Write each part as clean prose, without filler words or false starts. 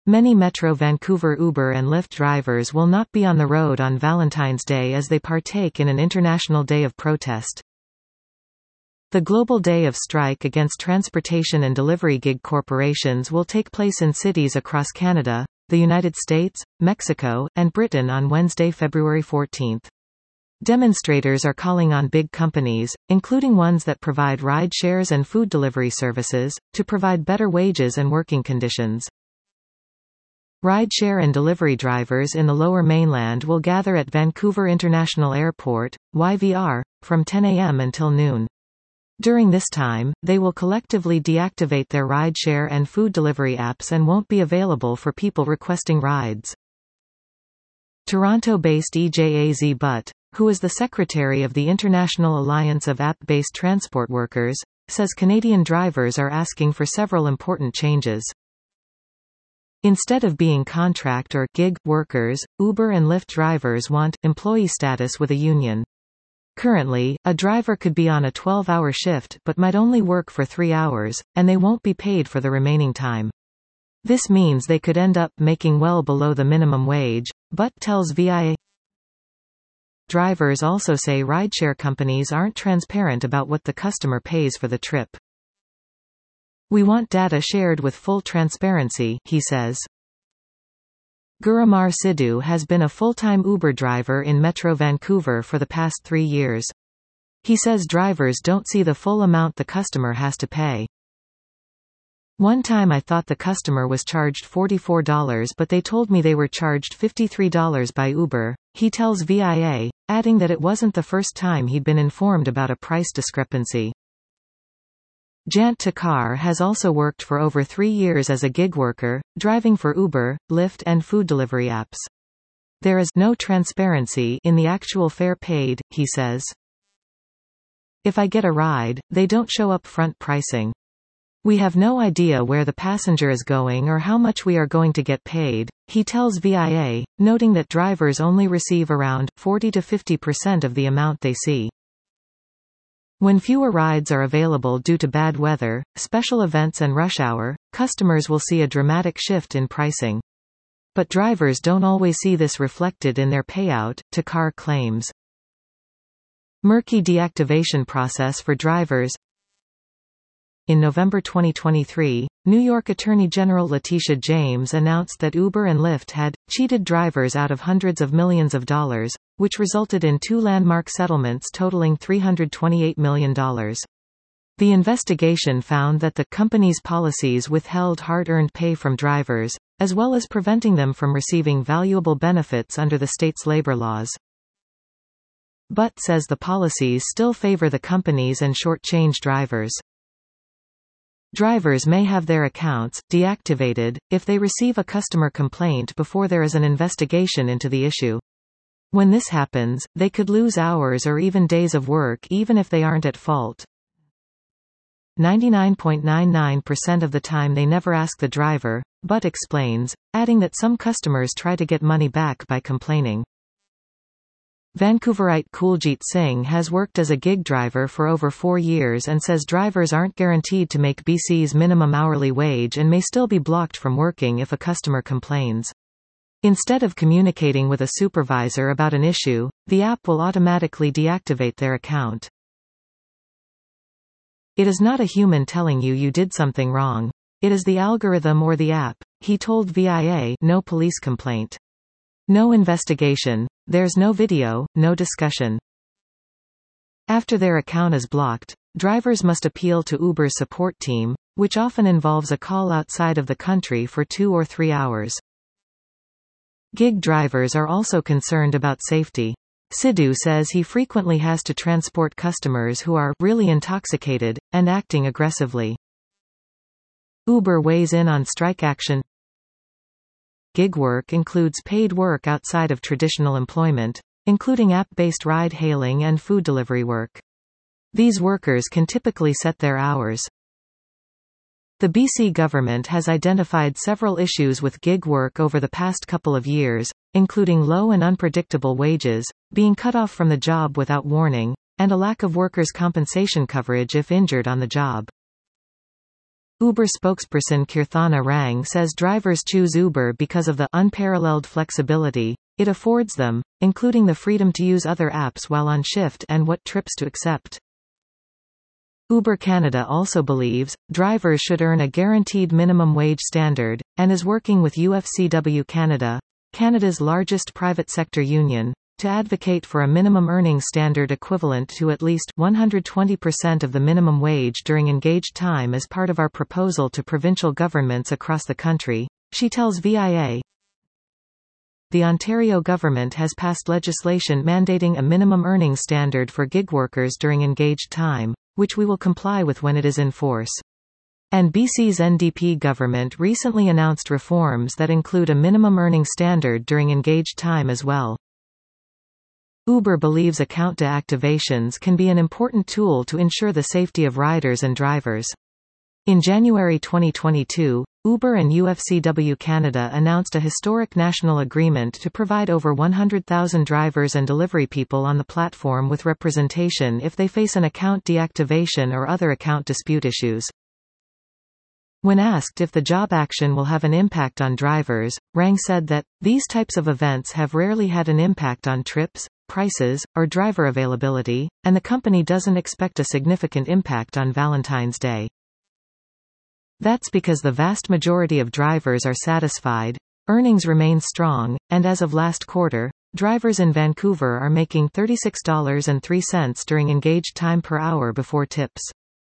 Many Metro Vancouver Uber and Lyft drivers will not be on the road on Valentine's Day as they partake in an international day of protest. The Global Day of Strike against transportation and delivery gig corporations will take place in cities across Canada, the United States, Mexico, and Britain on Wednesday, February 14. Demonstrators are calling on big companies, including ones that provide ride shares and food delivery services, to provide better wages and working conditions. Rideshare and delivery drivers in the Lower Mainland will gather at Vancouver International Airport, YVR, from 10 a.m. until noon. During this time, they will collectively deactivate their rideshare and food delivery apps and won't be available for people requesting rides. Toronto-based EJAZ Butt, who is the secretary of the International Alliance of App-Based Transport Workers, says Canadian drivers are asking for several important changes. Instead of being contract or gig workers, Uber and Lyft drivers want employee status with a union. Currently, a driver could be on a 12-hour shift but might only work for 3 hours, and they won't be paid for the remaining time. This means they could end up making well below the minimum wage, Butt tells VIA. Drivers also say rideshare companies aren't transparent about what the customer pays for the trip. We want data shared with full transparency, he says. Guramar Sidhu has been a full-time Uber driver in Metro Vancouver for the past 3 years. He says drivers don't see the full amount the customer has to pay. One time I thought the customer was charged $44 but they told me they were charged $53 by Uber, he tells VIA, adding that it wasn't the first time he'd been informed about a price discrepancy. Jant Takar has also worked for over 3 years as a gig worker, driving for Uber, Lyft and food delivery apps. There is no transparency in the actual fare paid, he says. If I get a ride, they don't show up front pricing. We have no idea where the passenger is going or how much we are going to get paid, he tells VIA, noting that drivers only receive around 40 to 50% of the amount they see. When fewer rides are available due to bad weather, special events and rush hour, customers will see a dramatic shift in pricing. But drivers don't always see this reflected in their payout, Takar claims. Murky deactivation process for drivers. In November 2023, New York Attorney General Letitia James announced that Uber and Lyft had cheated drivers out of hundreds of millions of dollars, which resulted in 2 landmark settlements totaling $328 million. The investigation found that the company's policies withheld hard-earned pay from drivers, as well as preventing them from receiving valuable benefits under the state's labor laws. Butt says the policies still favor the companies and shortchange drivers. Drivers may have their accounts deactivated if they receive a customer complaint before there is an investigation into the issue. When this happens, they could lose hours or even days of work even if they aren't at fault. 99.99% of the time they never ask the driver, Butt explains, adding that some customers try to get money back by complaining. Vancouverite Kuljit Singh has worked as a gig driver for over 4 years and says drivers aren't guaranteed to make BC's minimum hourly wage and may still be blocked from working if a customer complains. Instead of communicating with a supervisor about an issue, the app will automatically deactivate their account. It is not a human telling you did something wrong. It is the algorithm or the app, he told VIA. No police complaint. No investigation. There's no video, no discussion. After their account is blocked, drivers must appeal to Uber's support team, which often involves a call outside of the country for 2 or 3 hours. Gig drivers are also concerned about safety. Sidhu says he frequently has to transport customers who are really intoxicated and acting aggressively. Uber weighs in on strike action. Gig work includes paid work outside of traditional employment, including app-based ride-hailing and food delivery work. These workers can typically set their hours. The BC government has identified several issues with gig work over the past couple of years, including low and unpredictable wages, being cut off from the job without warning, and a lack of workers' compensation coverage if injured on the job. Uber spokesperson Kirthana Rang says drivers choose Uber because of the unparalleled flexibility it affords them, including the freedom to use other apps while on shift and what trips to accept. Uber Canada also believes drivers should earn a guaranteed minimum wage standard, and is working with UFCW Canada, Canada's largest private sector union, to advocate for a minimum earnings standard equivalent to at least 120% of the minimum wage during engaged time as part of our proposal to provincial governments across the country, she tells VIA. The Ontario government has passed legislation mandating a minimum earnings standard for gig workers during engaged time, which we will comply with when it is in force. And BC's NDP government recently announced reforms that include a minimum earnings standard during engaged time as well. Uber believes account deactivations can be an important tool to ensure the safety of riders and drivers. In January 2022, Uber and UFCW Canada announced a historic national agreement to provide over 100,000 drivers and delivery people on the platform with representation if they face an account deactivation or other account dispute issues. When asked if the job action will have an impact on drivers, Rang said that, "These types of events have rarely had an impact on trips, prices, or driver availability, and the company doesn't expect a significant impact on Valentine's Day. That's because the vast majority of drivers are satisfied, earnings remain strong, and as of last quarter, drivers in Vancouver are making $36.03 during engaged time per hour before tips."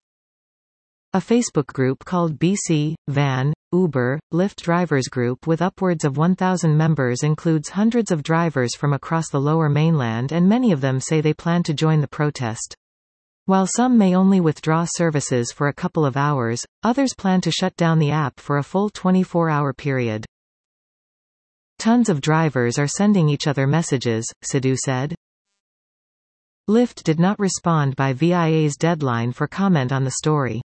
A Facebook group called BC, Van, Uber, Lyft Drivers Group with upwards of 1,000 members includes hundreds of drivers from across the Lower Mainland, and many of them say they plan to join the protest. While some may only withdraw services for a couple of hours, others plan to shut down the app for a full 24-hour period. Tons of drivers are sending each other messages, Sidhu said. Lyft did not respond by VIA's deadline for comment on the story.